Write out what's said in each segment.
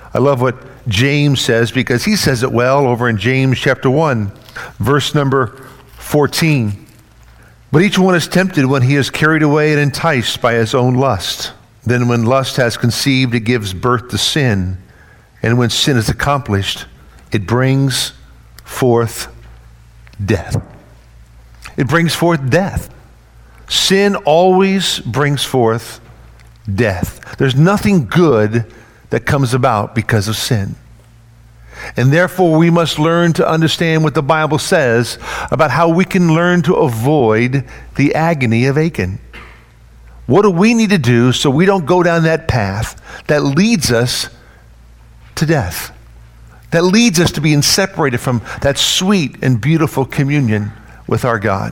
I love what James says because he says it well over in James chapter 1, verse number 14. But each one is tempted when he is carried away and enticed by his own lust. Then when lust has conceived, it gives birth to sin. And when sin is accomplished, it brings forth death. It brings forth death. Sin always brings forth death. There's nothing good that comes about because of sin. And therefore, we must learn to understand what the Bible says about how we can learn to avoid the agony of Achan. What do we need to do so we don't go down that path that leads us to death, that leads us to being separated from that sweet and beautiful communion with our God?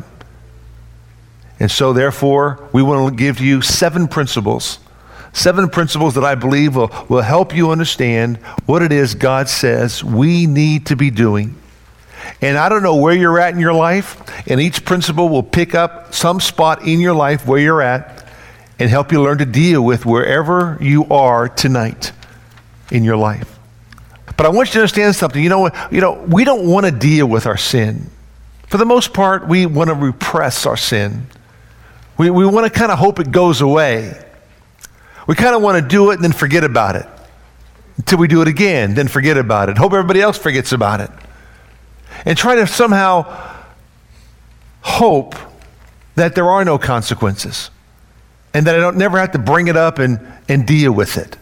And so, therefore, we want to give you 7 principles that I believe will help you understand what it is God says we need to be doing. And I don't know where you're at in your life, and each principle will pick up some spot in your life where you're at and help you learn to deal with wherever you are tonight in your life. But I want you to understand something. We don't want to deal with our sin. For the most part, we want to repress our sin. We want to kind of hope it goes away. We kind of want to do it and then forget about it. Until we do it again, then forget about it. Hope everybody else forgets about it. And try to somehow hope that there are no consequences. And that I don't never have to bring it up and deal with it.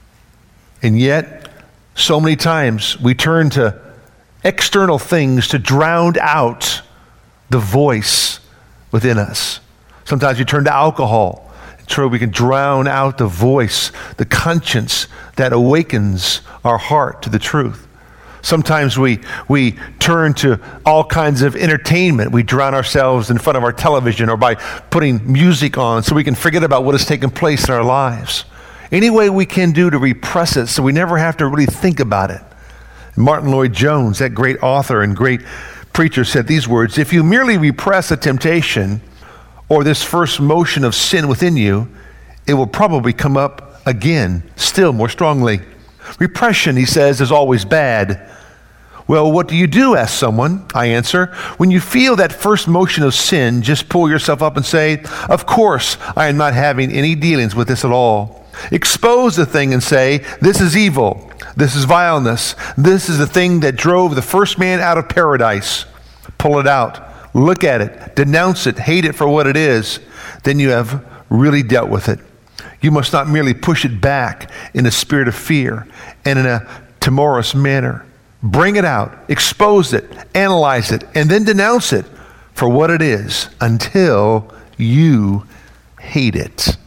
And yet, so many times we turn to external things to drown out the voice within us. Sometimes you turn to alcohol. So we can drown out the voice, the conscience that awakens our heart to the truth. Sometimes we turn to all kinds of entertainment. We drown ourselves in front of our television or by putting music on so we can forget about what has taken place in our lives. Any way we can do to repress it so we never have to really think about it. Martin Lloyd-Jones, that great author and great preacher, said these words: "If you merely repress a temptation or this first motion of sin within you, it will probably come up again, still more strongly. Repression," he says, "is always bad." "Well, what do you do?" asks someone. I answer, "When you feel that first motion of sin, just pull yourself up and say, 'Of course, I am not having any dealings with this at all.' Expose the thing and say, 'This is evil. This is vileness. This is the thing that drove the first man out of paradise.' Pull it out. Look at it, denounce it, hate it for what it is. Then you have really dealt with it. You must not merely push it back in a spirit of fear and in a timorous manner. Bring it out, expose it, analyze it, and then denounce it for what it is until you hate it."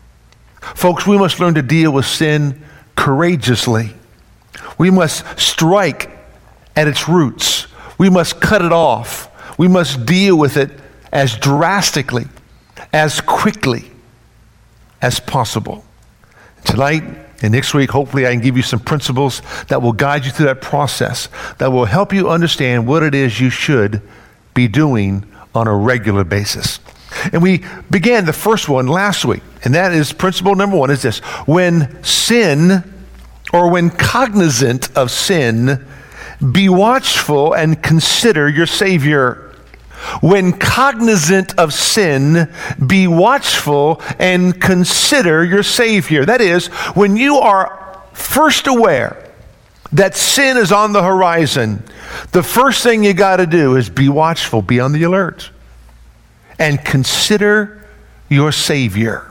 Folks, we must learn to deal with sin courageously. We must strike at its roots. We must cut it off. We must deal with it as drastically, as quickly as possible. Tonight and next week, hopefully I can give you some principles that will guide you through that process, that will help you understand what it is you should be doing on a regular basis. And we began the first one last week, and that is principle number 1 is this: when sin, or when cognizant of sin, be watchful and consider your Savior. When cognizant of sin, be watchful and consider your Savior. That is, when you are first aware that sin is on the horizon, the first thing you got to do is be watchful, be on the alert, and consider your Savior.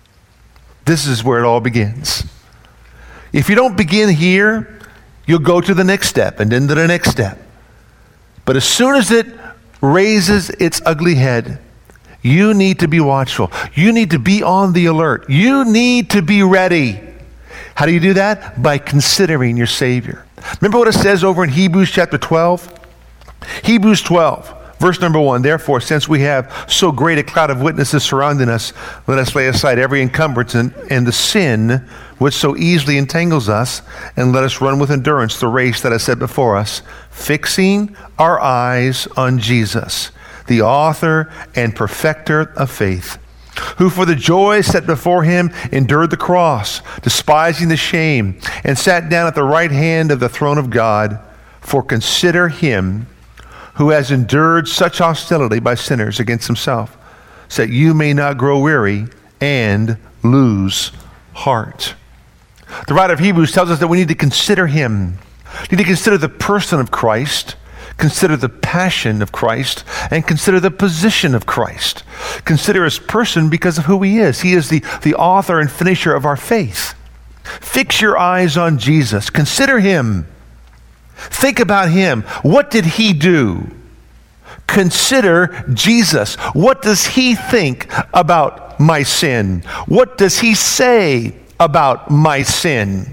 This is where it all begins. If you don't begin here, you'll go to the next step and then to the next step. But as soon as it raises its ugly head, you need to be watchful. You need to be on the alert. You need to be ready. How do you do that? By considering your Savior. Remember what it says over in Hebrews chapter 12? Hebrews 12, verse number 1. "Therefore, since we have so great a cloud of witnesses surrounding us, let us lay aside every encumbrance and the sin which so easily entangles us, and let us run with endurance the race that is set before us, fixing our eyes on Jesus, the author and perfecter of faith, who for the joy set before him endured the cross, despising the shame, and sat down at the right hand of the throne of God. For consider him who has endured such hostility by sinners against himself, so that you may not grow weary and lose heart. The writer of Hebrews tells us that we need to consider him. We need to consider the person of Christ, consider the passion of Christ, and consider the position of Christ. Consider his person because of who he is. He is the author and finisher of our faith. Fix your eyes on Jesus. Consider him. Think about him. What did he do? Consider Jesus. What does he think about my sin? What does he say about my sin?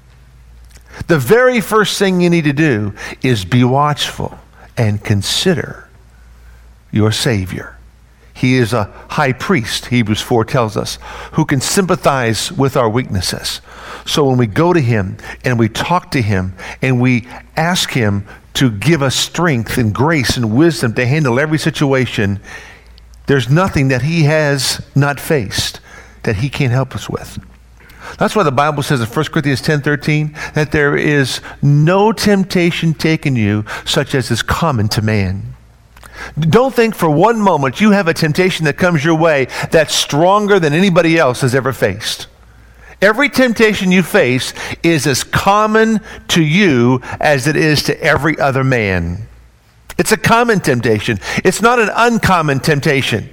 The very first thing you need to do is be watchful and consider your Savior. He is a high priest, Hebrews 4 tells us, who can sympathize with our weaknesses. So when we go to him and we talk to him and we ask him to give us strength and grace and wisdom to handle every situation, there's nothing that he has not faced that he can't help us with. That's why the Bible says in 1 Corinthians 10:13 that there is no temptation taken you such as is common to man. Don't think for one moment you have a temptation that comes your way that's stronger than anybody else has ever faced. Every temptation you face is as common to you as it is to every other man. It's a common temptation. It's not an uncommon temptation.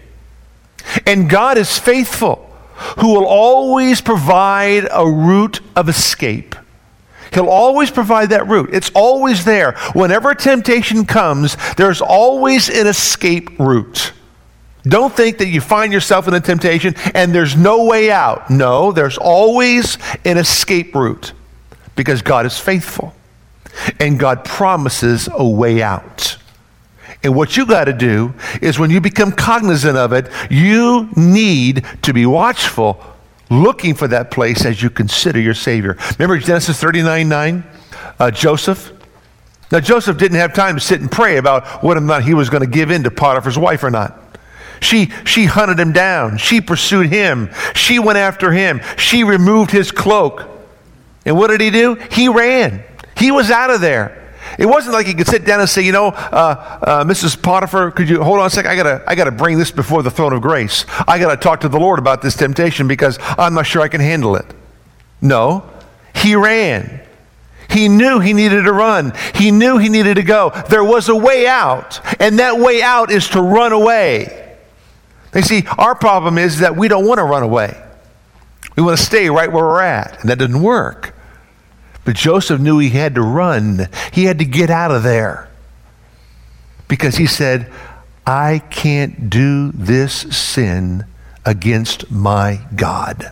And God is faithful, who will always provide a route of escape. He'll always provide that route. It's always there. Whenever temptation comes, there's always an escape route. Don't think that you find yourself in a temptation and there's no way out. No, there's always an escape route because God is faithful and God promises a way out. And what you got to do is when you become cognizant of it, you need to be watchful, looking for that place as you consider your Savior. Remember Genesis 39:9? Joseph? Now Joseph didn't have time to sit and pray about whether or not he was going to give in to Potiphar's wife or not. She hunted him down. She pursued him. She went after him. She removed his cloak. And what did he do? He ran. He was out of there. It wasn't like he could sit down and say, Mrs. Potiphar, could you hold on a second? I gotta bring this before the throne of grace. I gotta talk to the Lord about this temptation because I'm not sure I can handle it. No, he ran. He knew he needed to run. He knew he needed to go. There was a way out, and that way out is to run away. You see, our problem is that we don't want to run away. We want to stay right where we're at, and that doesn't work. But Joseph knew he had to run. He had to get out of there. Because he said, I can't do this sin against my God.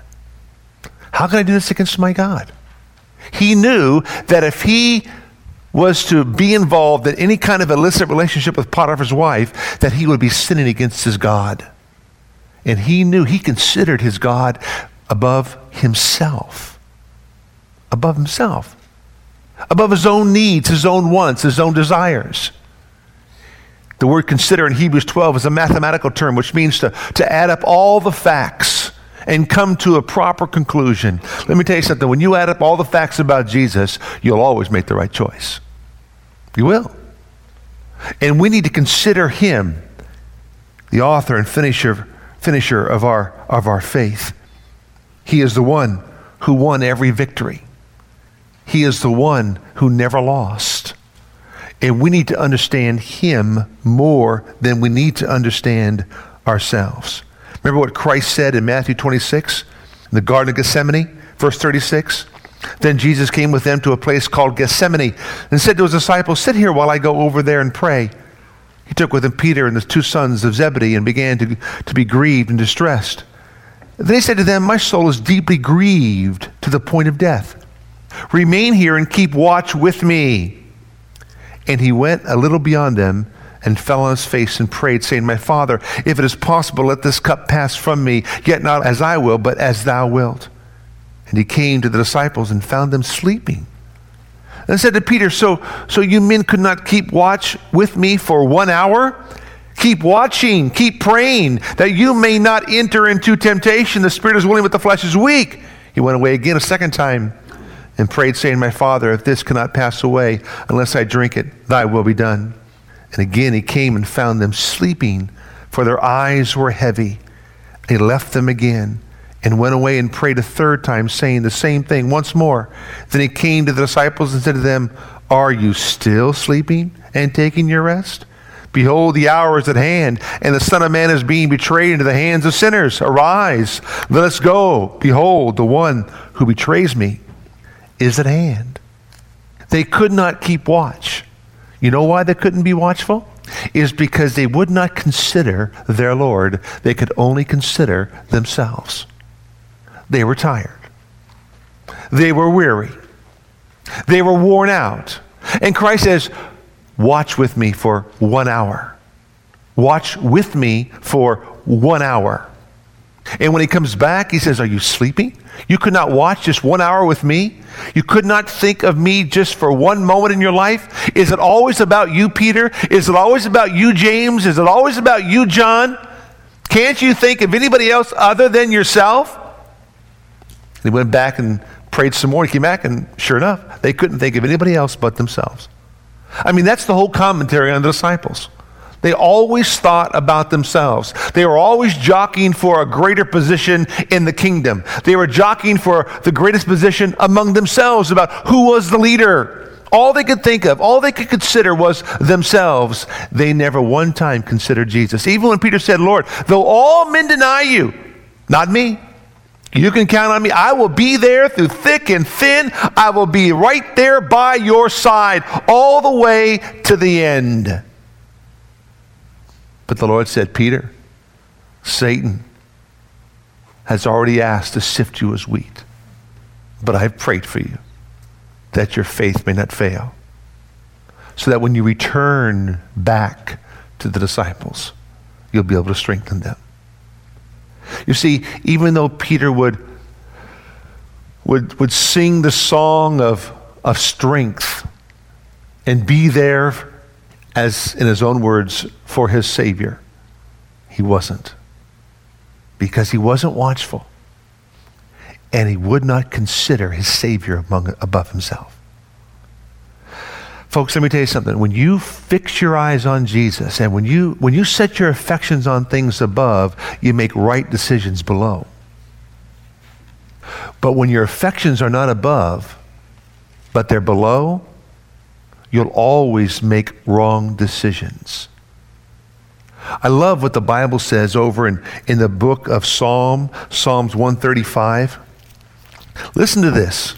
How can I do this against my God? He knew that if he was to be involved in any kind of illicit relationship with Potiphar's wife, that he would be sinning against his God. And he knew, he considered his God above himself. Above himself. Above his own needs, his own wants, his own desires. The word consider in Hebrews 12 is a mathematical term, which means to add up all the facts and come to a proper conclusion. Let me tell you something. When you add up all the facts about Jesus, you'll always make the right choice. You will. And we need to consider him, the author and finisher of our faith. He is the one who won every victory. He is the one who never lost. And we need to understand him more than we need to understand ourselves. Remember what Christ said in Matthew 26, in the Garden of Gethsemane, verse 36? Then Jesus came with them to a place called Gethsemane and said to his disciples, sit here while I go over there and pray. He took with him Peter and the two sons of Zebedee and began to be grieved and distressed. Then he said to them, my soul is deeply grieved to the point of death. Remain here and keep watch with me. And he went a little beyond them and fell on his face and prayed, saying, my Father, if it is possible, let this cup pass from me, yet not as I will, but as thou wilt. And he came to the disciples and found them sleeping. And said to Peter, so you men could not keep watch with me for 1 hour? Keep watching, keep praying, that you may not enter into temptation. The spirit is willing, but the flesh is weak. He went away again a second time and prayed, saying, My Father, if this cannot pass away unless I drink it, thy will be done. And again he came and found them sleeping, for their eyes were heavy. He left them again and went away and prayed a third time, saying the same thing once more. Then he came to the disciples and said to them, Are you still sleeping and taking your rest? Behold, the hour is at hand, and the Son of Man is being betrayed into the hands of sinners. Arise, let us go. Behold, the one who betrays me is at hand. They could not keep watch. You know why they couldn't be watchful? Is because they would not consider their Lord. They could only consider themselves. They were tired. They were weary. They were worn out. And Christ says, watch with me for 1 hour. Watch with me for 1 hour. And when he comes back, he says, are you sleeping? You could not watch just 1 hour with me? You could not think of me just for one moment in your life? Is it always about you, Peter? Is it always about you, James? Is it always about you, John? Can't you think of anybody else other than yourself? And he went back and prayed some more. He came back, and sure enough, they couldn't think of anybody else but themselves. I mean, that's the whole commentary on the disciples. They always thought about themselves. They were always jockeying for a greater position in the kingdom. They were jockeying for the greatest position among themselves about who was the leader. All they could think of, all they could consider was themselves. They never one time considered Jesus. Even when Peter said, Lord, though all men deny you, not me. You can count on me. I will be there through thick and thin. I will be right there by your side all the way to the end. But the Lord said, Peter, Satan has already asked to sift you as wheat. But I've prayed for you that your faith may not fail. So that when you return back to the disciples, you'll be able to strengthen them. You see, even though Peter would sing the song of strength and be there, as in his own words, for his Savior, he wasn't. Because he wasn't watchful. And he would not consider his Savior above himself. Folks, let me tell you something. When you fix your eyes on Jesus and when you set your affections on things above, you make right decisions below. But when your affections are not above, but they're below, you'll always make wrong decisions. I love what the Bible says over in the book of Psalms 135. Listen to this.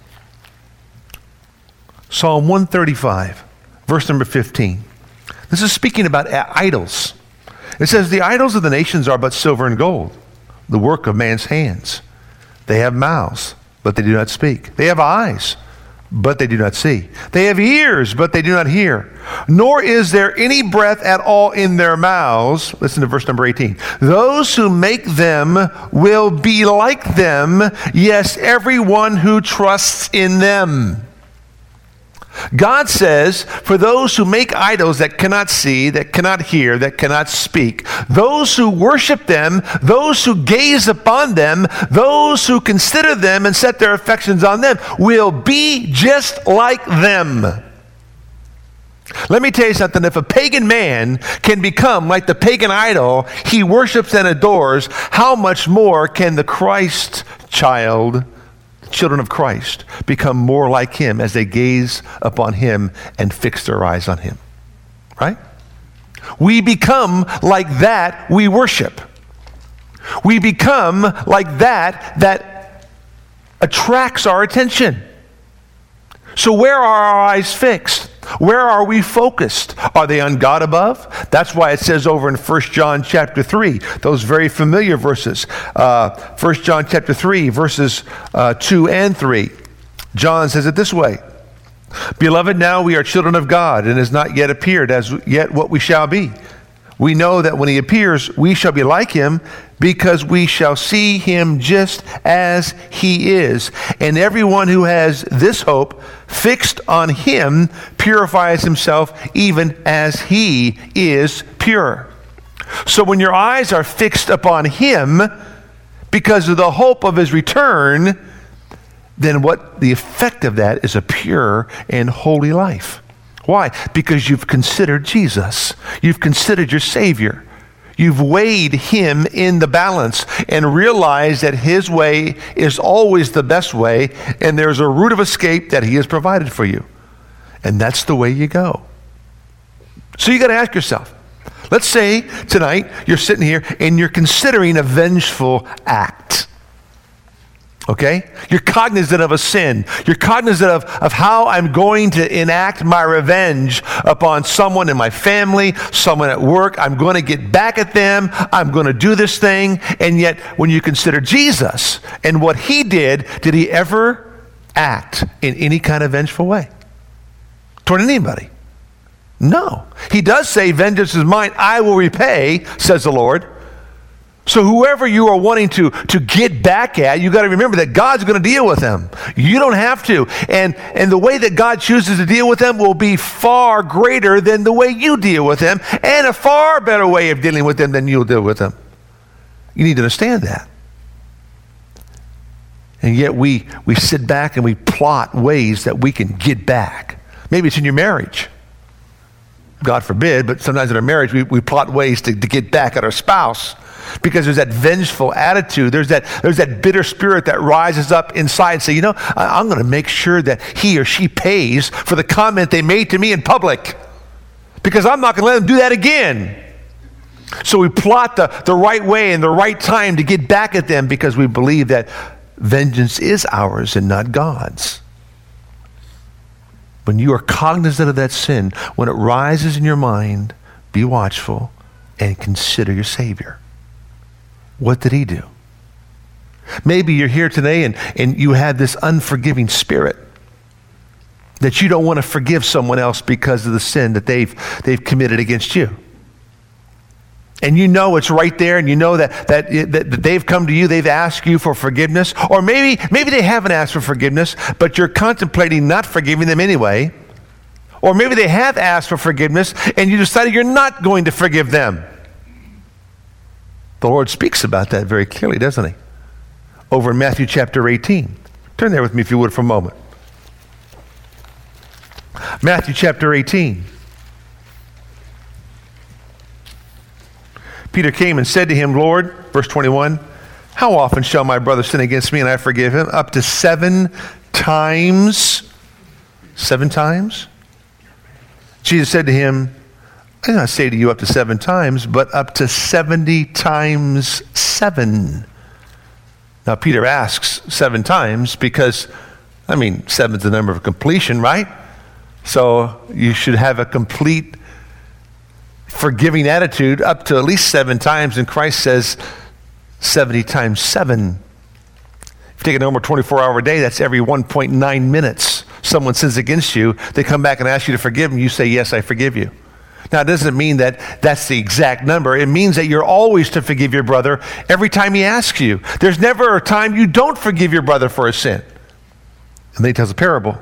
Psalm 135, verse number 15. This is speaking about idols. It says, the idols of the nations are but silver and gold, the work of man's hands. They have mouths, but they do not speak. They have eyes, but they do not see. They have ears, but they do not hear. Nor is there any breath at all in their mouths. Listen to verse number 18. Those who make them will be like them. Yes, everyone who trusts in them. God says, for those who make idols that cannot see, that cannot hear, that cannot speak, those who worship them, those who gaze upon them, those who consider them and set their affections on them, will be just like them. Let me tell you something. If a pagan man can become like the pagan idol he worships and adores, how much more can the Christ child, children of Christ, become more like him as they gaze upon him and fix their eyes on him? Right? We become like that we worship. We become like that attracts our attention. So where are our eyes fixed? Where are we focused? Are they on God above? That's why it says over in 1 John chapter 3, those very familiar verses. 1 John chapter 3, verses 2 and 3. John says it this way. Beloved, now we are children of God, and has not yet appeared as yet what we shall be. We know that when he appears, we shall be like him, because we shall see him just as he is. And everyone who has this hope fixed on him purifies himself even as he is pure. So when your eyes are fixed upon him because of the hope of his return, then what the effect of that is a pure and holy life. Why? Because you've considered Jesus. You've considered your Savior. You've weighed him in the balance and realized that his way is always the best way, and there's a route of escape that he has provided for you. And that's the way you go. So you got to ask yourself, let's say tonight you're sitting here and you're considering a vengeful act. Okay? You're cognizant of a sin. You're cognizant of how I'm going to enact my revenge upon someone in my family, someone at work. I'm going to get back at them. I'm going to do this thing. And yet, when you consider Jesus and what he did he ever act in any kind of vengeful way toward anybody? No. He does say, vengeance is mine, I will repay, says the Lord. So whoever you are wanting to get back at, you got to remember that God's going to deal with them. You don't have to. And the way that God chooses to deal with them will be far greater than the way you deal with them, and a far better way of dealing with them than you'll deal with them. You need to understand that. And yet we sit back and we plot ways that we can get back. Maybe it's in your marriage. God forbid, but sometimes in our marriage we plot ways to get back at our spouse. Because there's that vengeful attitude. There's that bitter spirit that rises up inside and say, I'm going to make sure that he or she pays for the comment they made to me in public. Because I'm not going to let them do that again. So we plot the right way and the right time to get back at them because we believe that vengeance is ours and not God's. When you are cognizant of that sin, when it rises in your mind, be watchful and consider your Savior. What did he do? Maybe you're here today and you have this unforgiving spirit that you don't want to forgive someone else because of the sin that they've committed against you. And you know it's right there, and you know that they've come to you, they've asked you for forgiveness, or maybe they haven't asked for forgiveness, but you're contemplating not forgiving them anyway. Or maybe they have asked for forgiveness and you decided you're not going to forgive them. The Lord speaks about that very clearly, doesn't he? Over in Matthew chapter 18. Turn there with me if you would for a moment. Matthew chapter 18. Peter came and said to him, Lord, verse 21, how often shall my brother sin against me and I forgive him? Up to 7 times. 7 times? Jesus said to him, I do not say to you up to 7 times, but up to 70 times 7. Now, Peter asks 7 times because, 7 is the number of completion, right? So you should have a complete forgiving attitude up to at least 7 times, and Christ says 70 times 7. If you take a normal 24-hour day, that's every 1.9 minutes. Someone sins against you, they come back and ask you to forgive them, you say, yes, I forgive you. Now, it doesn't mean that that's the exact number. It means that you're always to forgive your brother every time he asks you. There's never a time you don't forgive your brother for a sin. And then he tells a parable.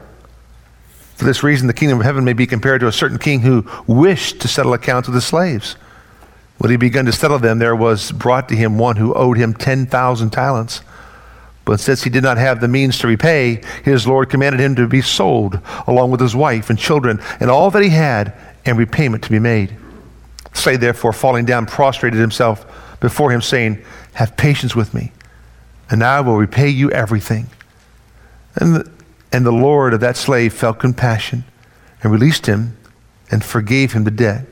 For this reason, the kingdom of heaven may be compared to a certain king who wished to settle accounts with his slaves. When he began to settle them, there was brought to him one who owed him 10,000 talents. But since he did not have the means to repay, his Lord commanded him to be sold, along with his wife and children, and all that he had, and repayment to be made. The slave therefore, falling down, prostrated himself before him, saying, have patience with me, and I will repay you everything. And the Lord of that slave felt compassion, and released him, and forgave him the debt.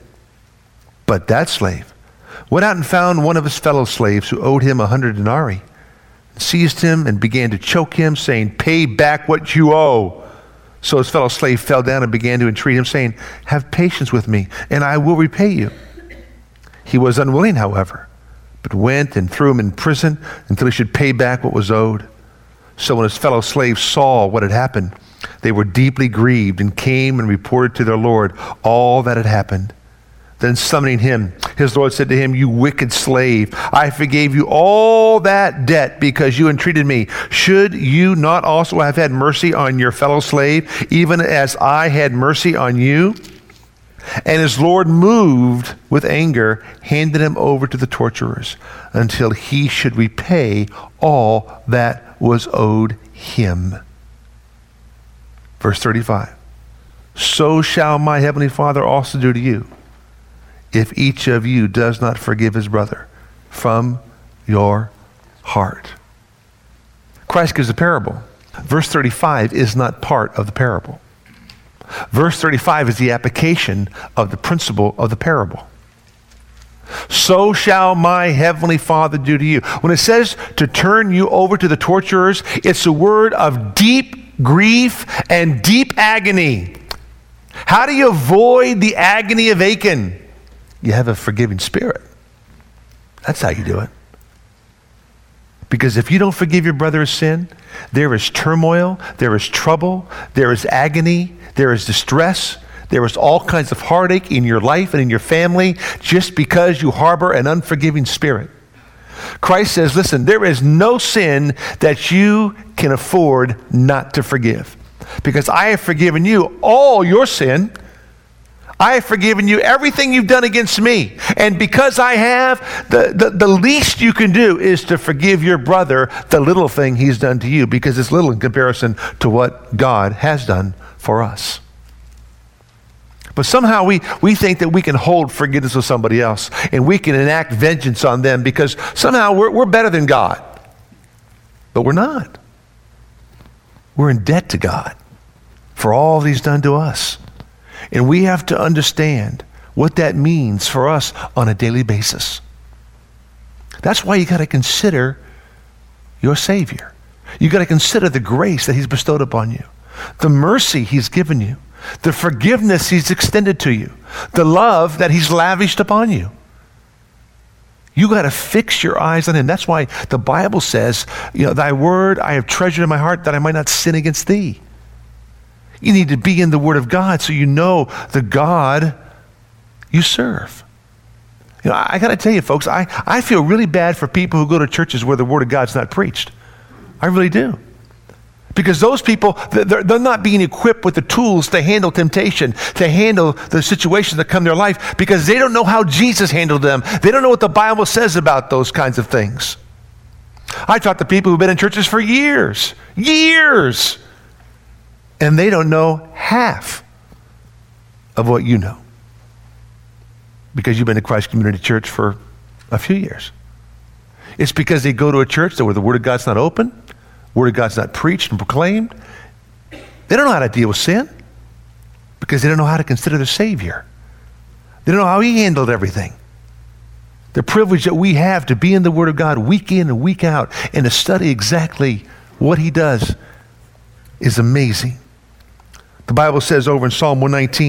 But that slave went out and found one of his fellow slaves who owed him 100 denarii, seized him and began to choke him, saying, pay back what you owe. So his fellow slave fell down and began to entreat him, saying, have patience with me, and I will repay you. He was unwilling, however, but went and threw him in prison until he should pay back what was owed. So when his fellow slaves saw what had happened, they were deeply grieved and came and reported to their Lord all that had happened. Then summoning him, his Lord said to him, you wicked slave, I forgave you all that debt because you entreated me. Should you not also have had mercy on your fellow slave, even as I had mercy on you? And his Lord, moved with anger, handed him over to the torturers until he should repay all that was owed him. Verse 35. So shall my heavenly Father also do to you, if each of you does not forgive his brother from your heart. Christ gives a parable. Verse 35 is not part of the parable. Verse 35 is the application of the principle of the parable. So shall my heavenly Father do to you. When it says to turn you over to the torturers, it's a word of deep grief and deep agony. How do you avoid the agony of Achan? You have a forgiving spirit. That's how you do it. Because if you don't forgive your brother's sin, there is turmoil, there is trouble, there is agony, there is distress, there is all kinds of heartache in your life and in your family just because you harbor an unforgiving spirit. Christ says, listen, there is no sin that you can afford not to forgive. Because I have forgiven you all your sin. I have forgiven you everything you've done against me. And because I have, the least you can do is to forgive your brother the little thing he's done to you, because it's little in comparison to what God has done for us. But somehow we think that we can hold forgiveness with somebody else and we can enact vengeance on them because somehow we're better than God. But we're not. We're in debt to God for all he's done to us. And we have to understand what that means for us on a daily basis. That's why you got to consider your Savior. You got to consider the grace that he's bestowed upon you, the mercy he's given you, the forgiveness he's extended to you, the love that he's lavished upon you. You got to fix your eyes on him. That's why the Bible says, thy word I have treasured in my heart that I might not sin against thee. You need to be in the Word of God so you know the God you serve. I got to tell you, folks, I feel really bad for people who go to churches where the Word of God's not preached. I really do. Because those people, they're not being equipped with the tools to handle temptation, to handle the situations that come in their life, because they don't know how Jesus handled them. They don't know what the Bible says about those kinds of things. I talk to people who've been in churches for years, and they don't know half of what you know because you've been to Christ Community Church for a few years. It's because they go to a church where the Word of God's not open, Word of God's not preached and proclaimed. They don't know how to deal with sin because they don't know how to consider their Savior. They don't know how he handled everything. The privilege that we have to be in the Word of God week in and week out and to study exactly what he does is amazing. The Bible says over in Psalm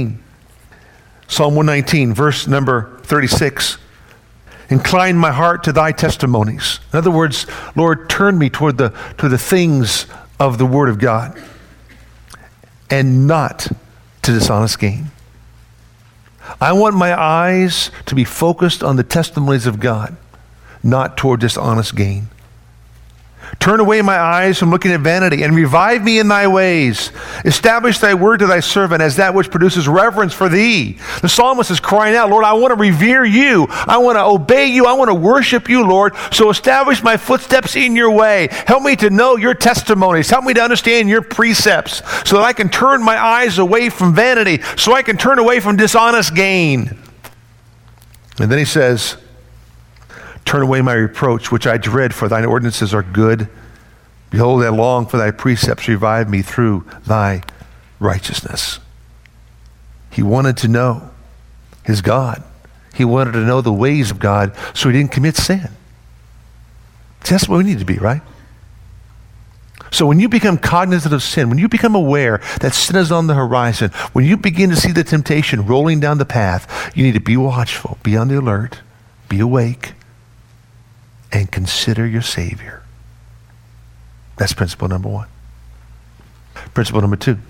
119, verse number 36, incline my heart to thy testimonies. In other words, Lord, turn me toward the things of the Word of God and not to dishonest gain. I want my eyes to be focused on the testimonies of God, not toward dishonest gain. Turn away my eyes from looking at vanity and revive me in thy ways. Establish thy word to thy servant as that which produces reverence for thee. The psalmist is crying out, Lord, I want to revere you. I want to obey you. I want to worship you, Lord. So establish my footsteps in your way. Help me to know your testimonies. Help me to understand your precepts so that I can turn my eyes away from vanity, so I can turn away from dishonest gain. And then he says, turn away my reproach, which I dread, for thine ordinances are good. Behold, I long for thy precepts. Revive me through thy righteousness. He wanted to know his God. He wanted to know the ways of God so he didn't commit sin. See, that's what we need to be, right? So when you become cognizant of sin, when you become aware that sin is on the horizon, when you begin to see the temptation rolling down the path, you need to be watchful, be on the alert, be awake, and consider your Savior. That's principle number one. Principle number two.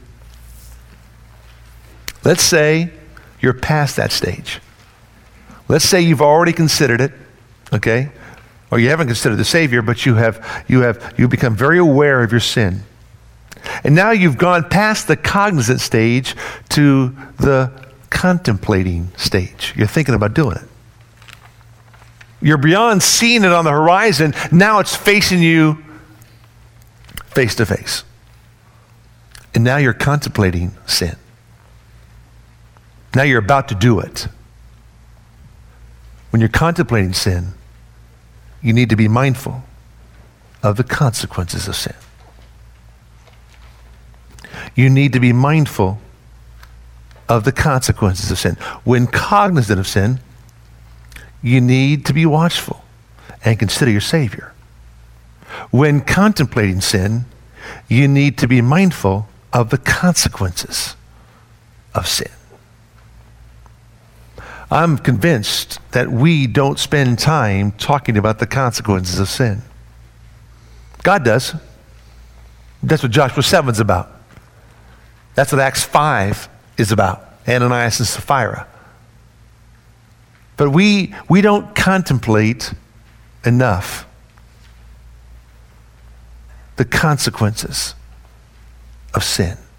Let's say you're past that stage. Let's say you've already considered it, okay? Or you haven't considered the Savior, but you've become very aware of your sin. And now you've gone past the cognizant stage to the contemplating stage. You're thinking about doing it. You're beyond seeing it on the horizon. Now it's facing you face to face. And now you're contemplating sin. Now you're about to do it. When you're contemplating sin, you need to be mindful of the consequences of sin. You need to be mindful of the consequences of sin. When cognizant of sin, you need to be watchful and consider your Savior. When contemplating sin, you need to be mindful of the consequences of sin. I'm convinced that we don't spend time talking about the consequences of sin. God does. That's what Joshua 7's about. That's what Acts 5 is about, Ananias and Sapphira. But we don't contemplate enough the consequences of sin.